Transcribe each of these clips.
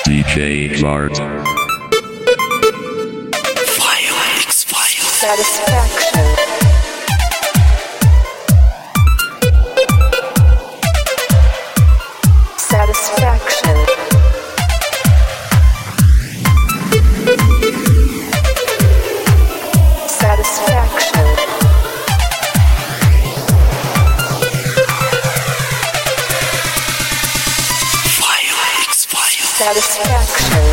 DJ Bart. Satisfaction. Satisfaction. Satisfaction. Satisfaction.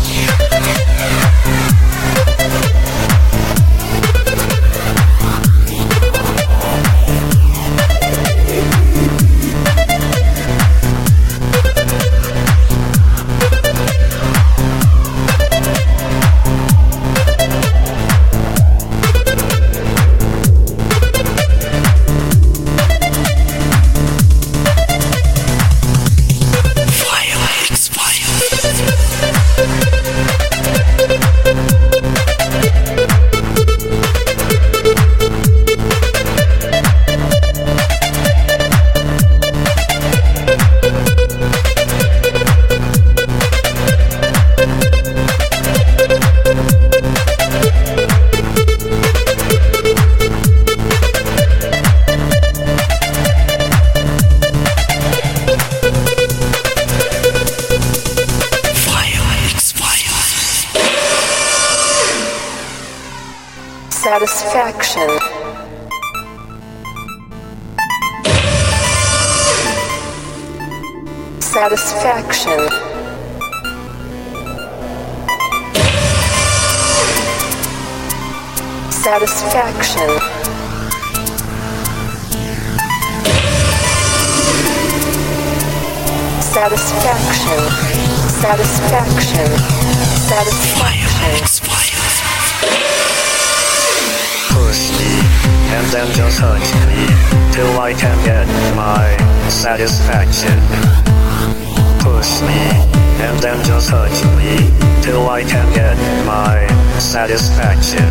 Satisfaction. Satisfaction. Satisfaction. Satisfaction. Satisfaction. Satisfaction. Push me, and then just hurt me, till I can get my satisfaction. Push me, and then just hurt me, till I can get my satisfaction.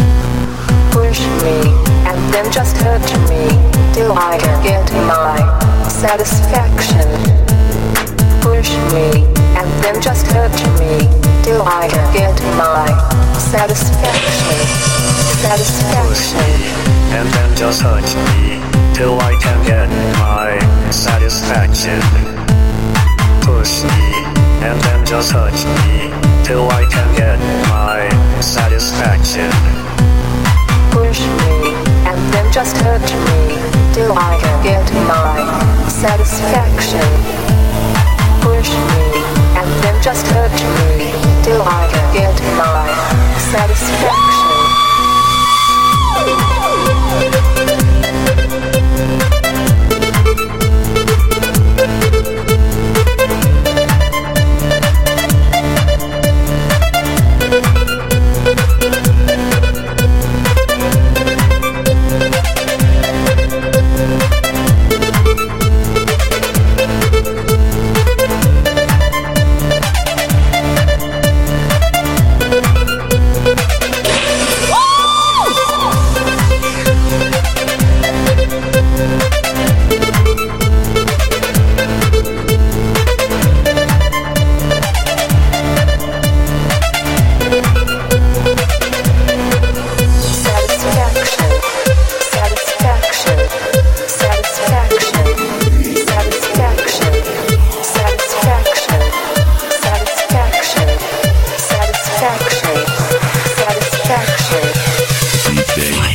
Push me, and then just hurt me, till I can get my satisfaction. Push me, and then just hurt me, till I can get my satisfaction. Push me, and then just hurt me, till I can get my satisfaction. Push me, and then just hurt me, till I can get my satisfaction. Push me, and then just hurt me, till I can get my satisfaction. Push me, and then just hurt me, till I can get my satisfaction. DJ